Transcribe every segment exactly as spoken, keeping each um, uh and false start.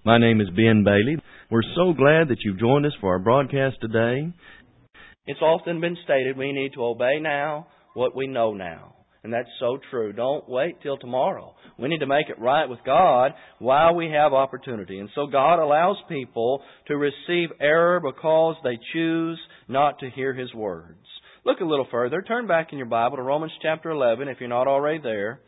My name is Ben Bailey. We're so glad that you've joined us for our broadcast today. It's often been stated we need to obey now what we know now. And that's so true. Don't wait till tomorrow. We need to make it right with God while we have opportunity. And so God allows people to receive error because they choose not to hear His words. Look a little further. Turn back in your Bible to Romans chapter eleven if you're not already there.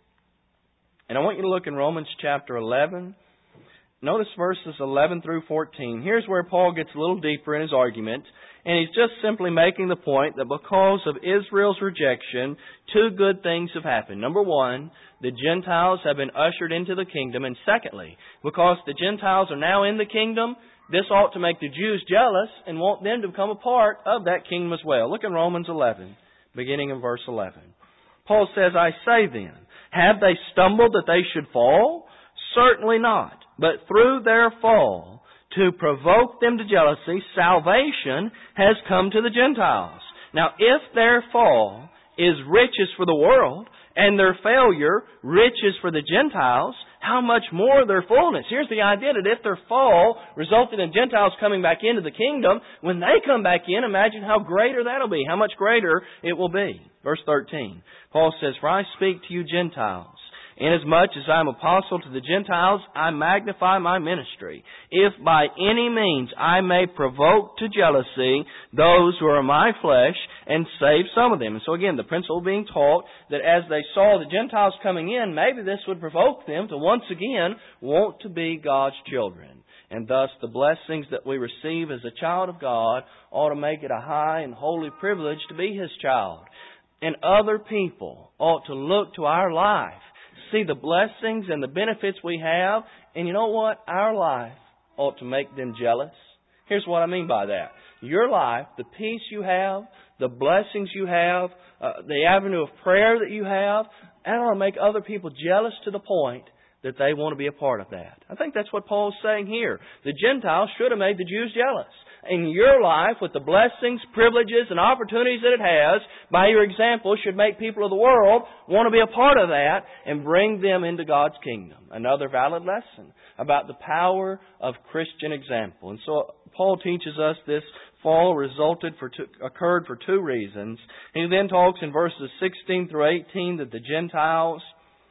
And I want you to look in Romans chapter eleven. Notice verses eleven through fourteen. Here's where Paul gets a little deeper in his argument. And he's just simply making the point that because of Israel's rejection, two good things have happened. Number one, the Gentiles have been ushered into the kingdom. And secondly, because the Gentiles are now in the kingdom, this ought to make the Jews jealous and want them to become a part of that kingdom as well. Look in Romans eleven, beginning in verse eleven. Paul says, I say then, have they stumbled that they should fall? Certainly not. But through their fall, to provoke them to jealousy, salvation has come to the Gentiles. Now, if their fall is riches for the world, and their failure riches for the Gentiles, how much more their fullness? Here's the idea that if their fall resulted in Gentiles coming back into the kingdom, when they come back in, imagine how greater that'll be, how much greater it will be. Verse thirteen, Paul says, For I speak to you Gentiles. Inasmuch as I am apostle to the Gentiles, I magnify my ministry. If by any means I may provoke to jealousy those who are my flesh and save some of them. And so again, the principle being taught that as they saw the Gentiles coming in, maybe this would provoke them to once again want to be God's children. And thus the blessings that we receive as a child of God ought to make it a high and holy privilege to be His child. And other people ought to look to our life, see the blessings and the benefits we have, and you know what? Our life ought to make them jealous. Here's what I mean by that. Your life, the peace you have, the blessings you have, uh, the avenue of prayer that you have, that ought to make other people jealous to the point that they want to be a part of that. I think that's what Paul's saying here. The Gentiles should have made the Jews jealous. In your life, with the blessings, privileges, and opportunities that it has, by your example, should make people of the world want to be a part of that and bring them into God's kingdom. Another valid lesson about the power of Christian example. And so Paul teaches us this fall resulted for two, occurred for two reasons. He then talks in verses sixteen through eighteen that the Gentiles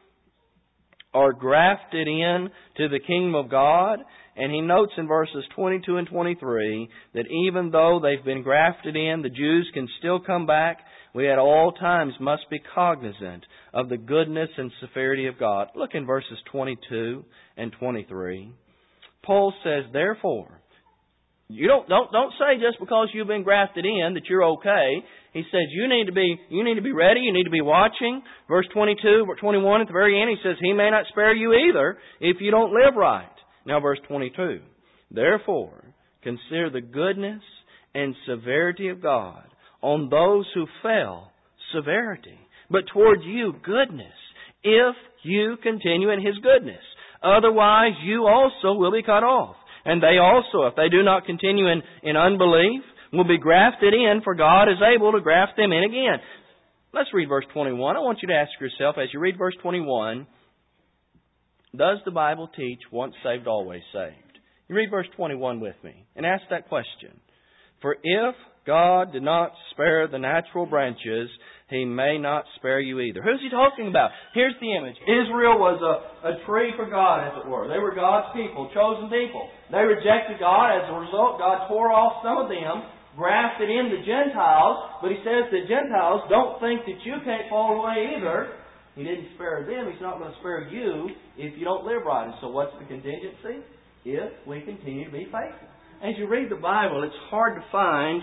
are grafted in to the kingdom of God. And he notes in verses twenty-two and twenty-three that even though they've been grafted in, the Jews can still come back. We at all times must be cognizant of the goodness and severity of God. Look in verses twenty-two and twenty-three. Paul says, therefore, you don't, don't, don't say just because you've been grafted in that you're okay. He says you need to be, you need to be ready, you need to be watching. Verse twenty-two, twenty-one at the very end, he says, He may not spare you either if you don't live right. Now verse twenty-two, therefore, consider the goodness and severity of God on those who fell, severity, but toward you, goodness, if you continue in His goodness. Otherwise, you also will be cut off. And they also, if they do not continue in, in unbelief, will be grafted in, for God is able to graft them in again. Let's read verse twenty-one. I want you to ask yourself, as you read verse twenty-one, does the Bible teach once saved, always saved? You read verse twenty-one with me and ask that question. For if God did not spare the natural branches, He may not spare you either. Who's he talking about? Here's the image. Israel was a, a tree for God, as it were. They were God's people, chosen people. They rejected God. As a result, God tore off some of them, grafted in the Gentiles. But He says the Gentiles don't think that you can't fall away either. He didn't spare them. He's not going to spare you if you don't live right. And so what's the contingency? If we continue to be faithful. As you read the Bible, it's hard to find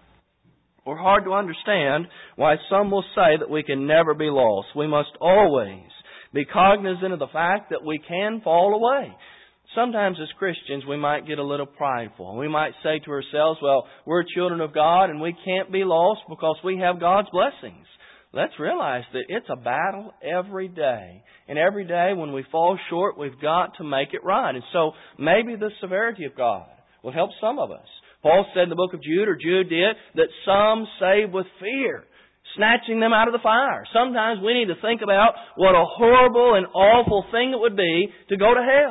or hard to understand why some will say that we can never be lost. We must always be cognizant of the fact that we can fall away. Sometimes as Christians we might get a little prideful. We might say to ourselves, well, we're children of God and we can't be lost because we have God's blessings. Let's realize that it's a battle every day. And every day when we fall short, we've got to make it right. And so maybe the severity of God will help some of us. Paul said in the book of Jude, or Jude did, that some save with fear, snatching them out of the fire. Sometimes we need to think about what a horrible and awful thing it would be to go to hell.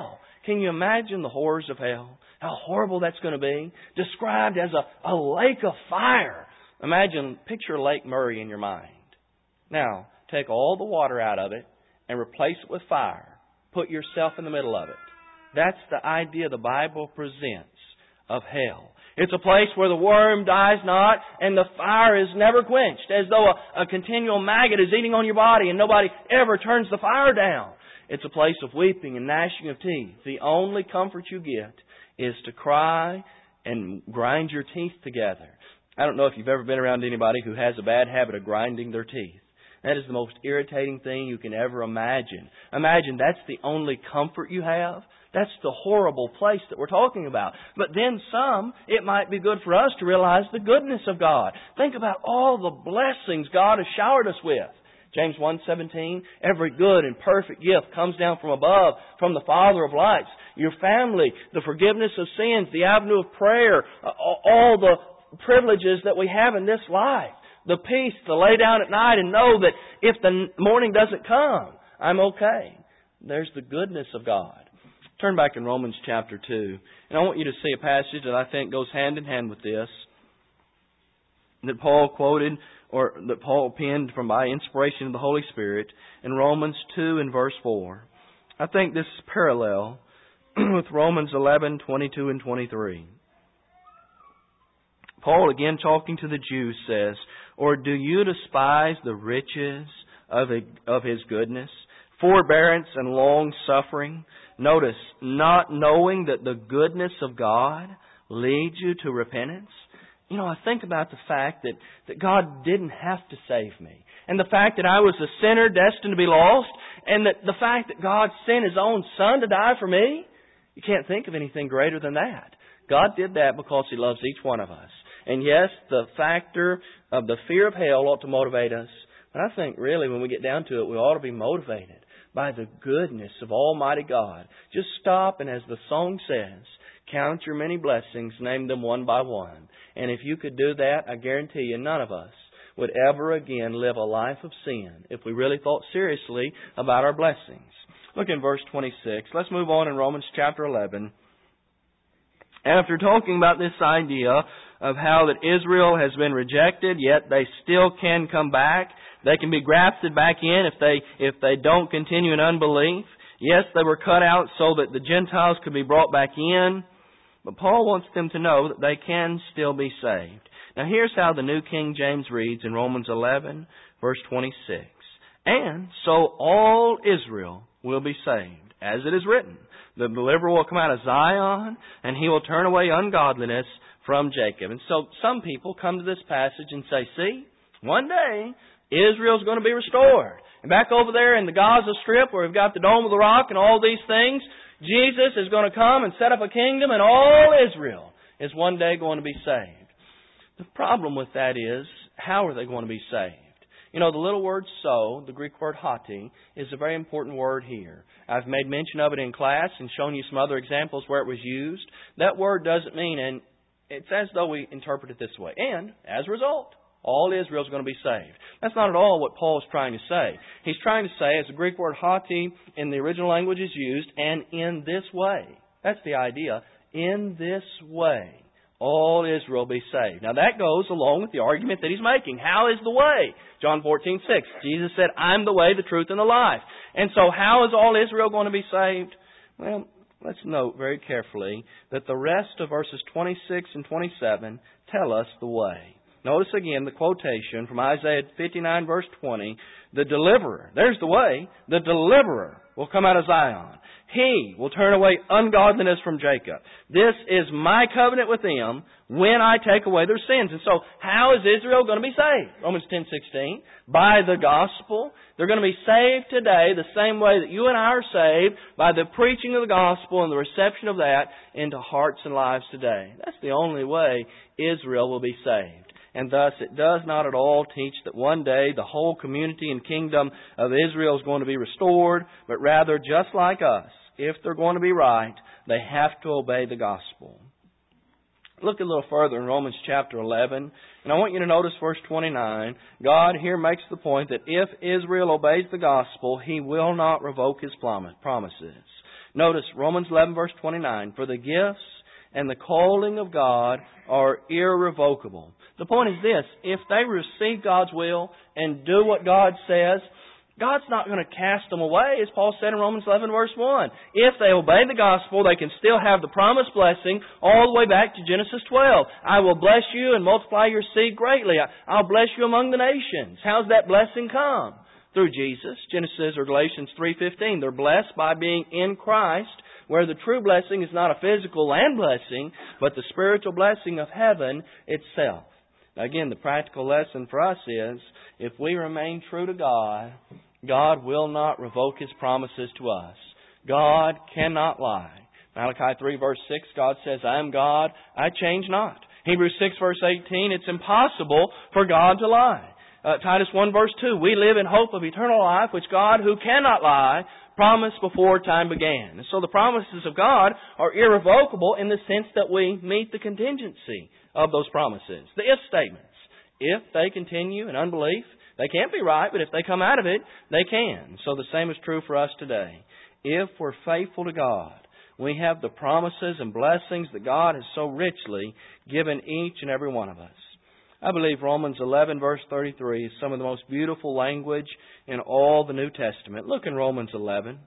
Can you imagine the horrors of hell? How horrible that's going to be? Described as a, a lake of fire. Imagine, picture Lake Murray in your mind. Now, take all the water out of it and replace it with fire. Put yourself in the middle of it. That's the idea the Bible presents of hell. It's a place where the worm dies not and the fire is never quenched, as though a, a continual maggot is eating on your body and nobody ever turns the fire down. It's a place of weeping and gnashing of teeth. The only comfort you get is to cry and grind your teeth together. I don't know if you've ever been around anybody who has a bad habit of grinding their teeth. That is the most irritating thing you can ever imagine. Imagine that's the only comfort you have. That's the horrible place that we're talking about. But then some, it might be good for us to realize the goodness of God. Think about all the blessings God has showered us with. James one seventeen, every good and perfect gift comes down from above, from the Father of lights. Your family, the forgiveness of sins, the avenue of prayer, all the privileges that we have in this life. The peace to lay down at night and know that if the morning doesn't come, I'm okay. There's the goodness of God. Turn back in Romans chapter two. And I want you to see a passage that I think goes hand in hand with this. That Paul quoted, or that Paul penned from by inspiration of the Holy Spirit in Romans two and verse four. I think this is parallel with Romans eleven, twenty-two and twenty-three. Paul, again talking to the Jews, says, or do you despise the riches of of His goodness, forbearance and long suffering? Notice, not knowing that the goodness of God leads you to repentance. You know, I think about the fact that, that God didn't have to save me. And the fact that I was a sinner destined to be lost. And that the fact that God sent His own Son to die for me. You can't think of anything greater than that. God did that because He loves each one of us. And yes, the factor of the fear of hell ought to motivate us. But I think really when we get down to it, we ought to be motivated by the goodness of Almighty God. Just stop and, as the song says, count your many blessings, name them one by one. And if you could do that, I guarantee you none of us would ever again live a life of sin if we really thought seriously about our blessings. Look in verse twenty-six. Let's move on in Romans chapter eleven. After talking about this idea of how that Israel has been rejected, yet they still can come back. They can be grafted back in if they if they don't continue in unbelief. Yes, they were cut out so that the Gentiles could be brought back in. But Paul wants them to know that they can still be saved. Now here's how the New King James reads in Romans eleven, verse twenty-six. And so all Israel will be saved, as it is written. The deliverer will come out of Zion, and He will turn away ungodliness from Jacob. And so some people come to this passage and say, see, one day Israel's going to be restored. And back over there in the Gaza Strip where we've got the Dome of the Rock and all these things, Jesus is going to come and set up a kingdom and all Israel is one day going to be saved. The problem with that is, how are they going to be saved? You know, the little word so, the Greek word hati, is a very important word here. I've made mention of it in class and shown you some other examples where it was used. That word doesn't mean, and it's as though we interpret it this way, and as a result, all Israel is going to be saved. That's not at all what Paul is trying to say. He's trying to say, as the Greek word hati in the original language is used, and in this way. That's the idea. In this way, all Israel will be saved. Now that goes along with the argument that he's making. How is the way? John fourteen six. Jesus said, I'm the way, the truth, and the life. And so how is all Israel going to be saved? Well, let's note very carefully that the rest of verses twenty-six and twenty-seven tell us the way. Notice again the quotation from Isaiah fifty-nine verse twenty. The deliverer, there's the way, the deliverer will come out of Zion. He will turn away ungodliness from Jacob. This is my covenant with them when I take away their sins. And so, how is Israel going to be saved? Romans ten sixteen. By the gospel. They're going to be saved today the same way that you and I are saved, by the preaching of the gospel and the reception of that into hearts and lives today. That's the only way Israel will be saved. And thus, it does not at all teach that one day the whole community and kingdom of Israel is going to be restored, but rather, just like us, if they're going to be right, they have to obey the gospel. Look a little further in Romans chapter eleven, and I want you to notice verse twenty-nine. God here makes the point that if Israel obeys the gospel, He will not revoke His promises. Notice Romans eleven verse twenty-nine. For the gifts and the calling of God are irrevocable. The point is this. If they receive God's will and do what God says, God's not going to cast them away, as Paul said in Romans eleven verse one. If they obey the gospel, they can still have the promised blessing all the way back to Genesis twelve. I will bless you and multiply your seed greatly. I'll bless you among the nations. How's that blessing come? Through Jesus. Genesis or Galatians three fifteen. They're blessed by being in Christ, where the true blessing is not a physical land blessing, but the spiritual blessing of heaven itself. Now again, the practical lesson for us is, if we remain true to God, God will not revoke His promises to us. God cannot lie. Malachi three verse six, God says, I am God, I change not. Hebrews six verse eighteen, it's impossible for God to lie. Uh, Titus one verse two, we live in hope of eternal life, which God, who cannot lie, promised before time began. And so the promises of God are irrevocable in the sense that we meet the contingency of those promises. The if statements. If they continue in unbelief, they can't be right, but if they come out of it, they can. So the same is true for us today. If we're faithful to God, we have the promises and blessings that God has so richly given each and every one of us. I believe Romans eleven verse thirty-three is some of the most beautiful language in all the New Testament. Look in Romans eleven.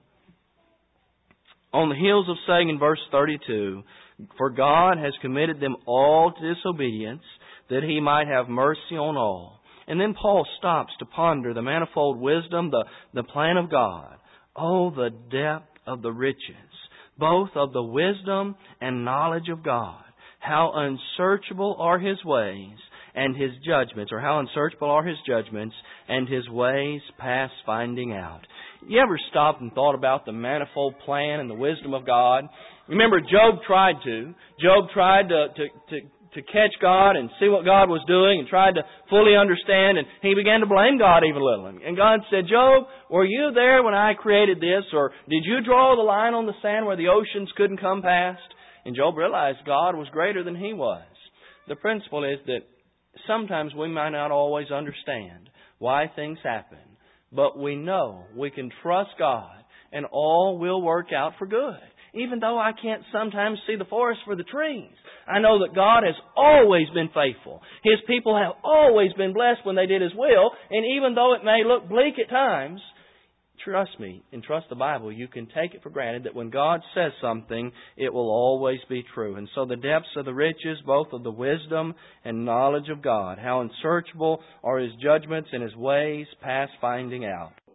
On the heels of saying in verse thirty-two, for God has committed them all to disobedience, that He might have mercy on all. And then Paul stops to ponder the manifold wisdom, the, the plan of God. Oh, the depth of the riches, both of the wisdom and knowledge of God. How unsearchable are His ways and His judgments, or how unsearchable are His judgments and His ways past finding out. You ever stopped and thought about the manifold plan and the wisdom of God? Remember, Job tried to. Job tried to, to, to to catch God and see what God was doing and tried to fully understand, and he began to blame God even a little. And God said, Job, were you there when I created this, or did you draw the line on the sand where the oceans couldn't come past? And Job realized God was greater than he was. The principle is that sometimes we might not always understand why things happen, but we know we can trust God and all will work out for good. Even though I can't sometimes see the forest for the trees, I know that God has always been faithful. His people have always been blessed when they did His will. And even though it may look bleak at times, trust me and trust the Bible. You can take it for granted that when God says something, it will always be true. And so the depths of the riches, both of the wisdom and knowledge of God, how unsearchable are His judgments and His ways past finding out.